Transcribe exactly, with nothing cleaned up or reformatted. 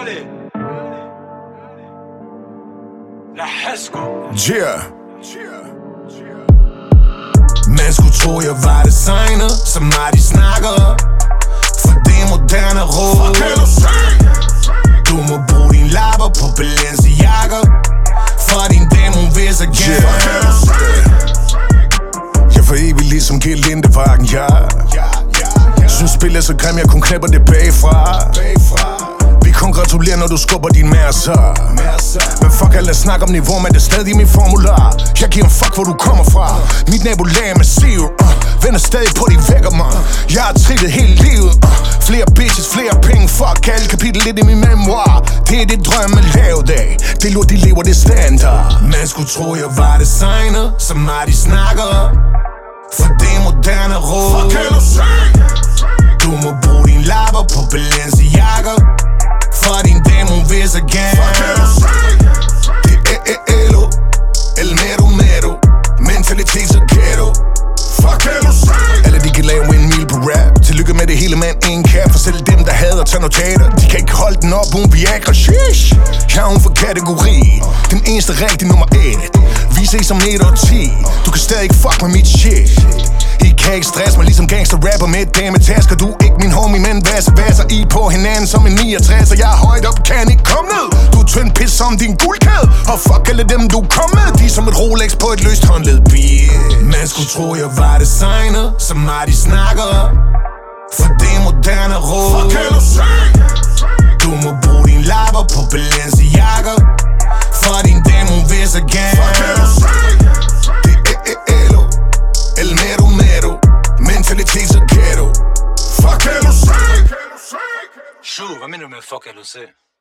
Yeah. Man skulle tro jeg var designer, som Marty snakker. For det moderne råd. Du må bruge din lapper på Balenciaga. For din dame hun vil så gerne. Jeg for evigt ligesom G. Lindeparken, ja. Synes spil er så grim, jeg kun knæpper det bagfra. Vi kongratulerer, når du skubber din mærser. Men fuck alle snak om niveau, men det er stadig min formular. Jeg giver en fuck, hvor du kommer fra. Mit nabolag er massiv, uh, vender stadig på de vækker mig. Jeg har trillet hele livet, uh, flere bitches, flere penge. Fuck alle kapitel lidt i min memoir. Det er det drømme lavet af. Det lort de lever, det standard. Man skulle tro jeg var designer, som Marty snakker. For det er moderne råd. Du må bruge din lapper på Balenciaga. For din dame hun vil så gerne. Det er Elo, El Mero Mero. Mentalitet så ghetto. Fuck Elo. Alle de kan lave en mil på rap. Tillykke med det hele, man en cap. For selv dem der hader tage notater, de kan ikke holde den op, hun Viagra. Sheesh. Jeg er hun for kategori. Den eneste rigtig nummer et. Vi ses om et og ti. Du kan stadig ikke fuck med mit shit. I kan ikke stresse mig ligesom gangster rapper med et dametasker. Du er ikke min homie, men vasser vasser I på hinanden som en niogtres. Og jeg er højt op, kan ikke komme ned. Du er tynd pis som din guldkæde. Og fuck alle dem du kom med. De er som et Rolex på et løst håndled, bitch. Man skulle tro jeg var designer, som Marty snakker. For det er moderne råd. Du må bruge din lapper på Balenciaga. For din dame hun vil så gerne. Det er Elo, El Mero Mero. Mentalitet så ghetto. Fuck L O C. Shoo, hvad mener du med fuck L O C?